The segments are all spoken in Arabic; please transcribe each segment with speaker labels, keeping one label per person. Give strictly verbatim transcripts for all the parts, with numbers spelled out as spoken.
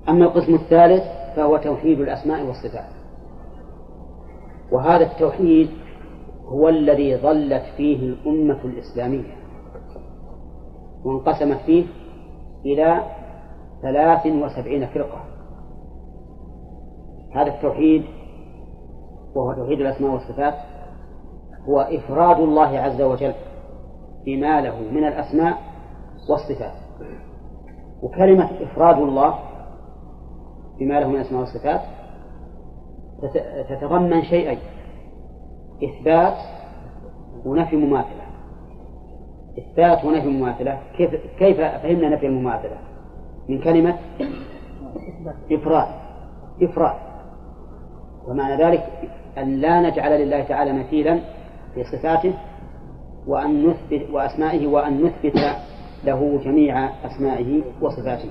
Speaker 1: أما القسم الثالث فهو توحيد الأسماء والصفات، وهذا التوحيد هو الذي ظلت فيه الأمة الإسلامية وانقسمت فيه إلى ثلاث وسبعين فرقة. هذا التوحيد وهو توحيد الأسماء والصفات هو إفراد الله عز وجل بما له من الأسماء والصفات. وكلمة إفراد الله بما له من الأسماء والصفات تتضمن شيئين: إثبات ونفي مماثلة. إثبات ونفي مماثلة. كيف كيف فهمنا نفي المماثلة؟ من كلمة إفراد. إفراد ومعنى ذلك أن لا نجعل لله تعالى مثيلا في صفاته وأن نثبت وأسمائه وأن نثبت له جميع أسمائه وصفاته.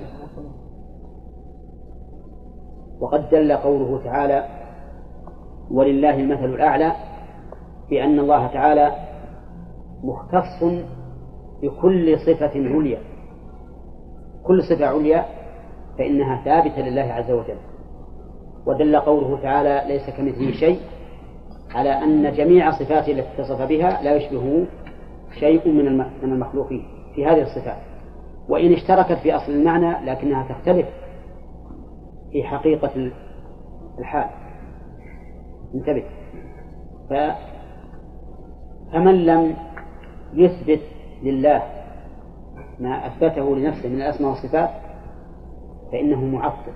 Speaker 1: وقد دل قوله تعالى: ولله المثل الأعلى، بأن الله تعالى مختص بكل صفة عليا. كل صفة عليا فإنها ثابتة لله عز وجل. ودل قوله تعالى: ليس كمثله شيء، على أن جميع صفاته التي اتصف بها لا يشبهه شيء من المخلوقين في هذه الصفات، وإن اشتركت في أصل المعنى لكنها تختلف في حقيقة الحال. انتبه. فمن لم يثبت لله ما أثبته لنفسه من الأسماء والصفات فإنه معطل،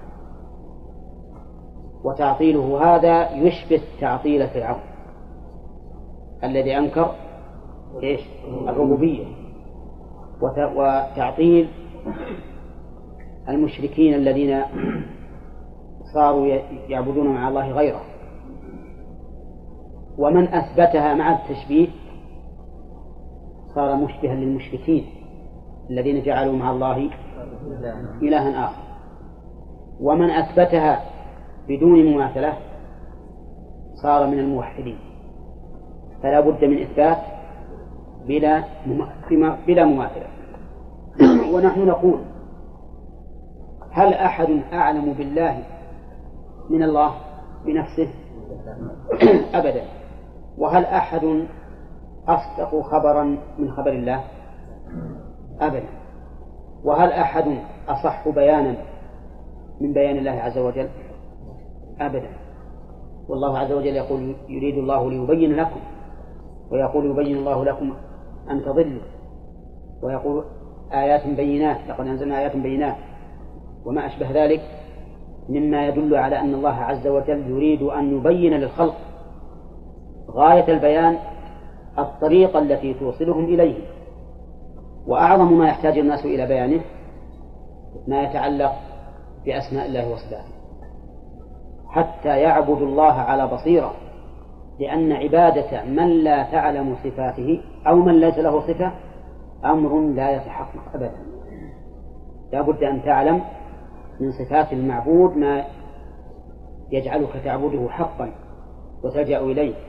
Speaker 1: وتعطيله هذا يشبه تعطيل فرعون الذي أنكر إيش؟ الربوبية، وتعطيل المشركين الذين صاروا يعبدون مع الله غيره. ومن أثبتها مع التشبيه صار مشبها للمشركين الذين جعلوا مع الله إلها آخر. ومن أثبتها بدون مماثلة صار من الموحدين. فلا بد من إثبات بلا بلا مماثلة. ونحن نقول: هل أحد أعلم بالله من الله بنفسه؟ أبدا. وهل أحد أصدق خبرا من خبر الله؟ أبدا. وهل أحد أصح بيانا من بيان الله عز وجل؟ أبدا. والله عز وجل يقول: يريد الله ليبين لكم، ويقول: يبين الله لكم أن تضلوا، ويقول: آيات بينات، لقد أنزلنا آيات بينات، وما أشبه ذلك مما يدل على أن الله عز وجل يريد أن يبين للخلق غاية البيان الطريقة التي توصلهم إليه. وأعظم ما يحتاج الناس إلى بيانه ما يتعلق بأسماء الله وصفاته، حتى يعبد الله على بصيرة، لأن عبادة من لا تعلم صفاته أو من ليس له صفة أمر لا يتحقق أبدا. لا بد أن تعلم من صفات المعبود ما يجعلك تعبده حقا وتلجأ إليه.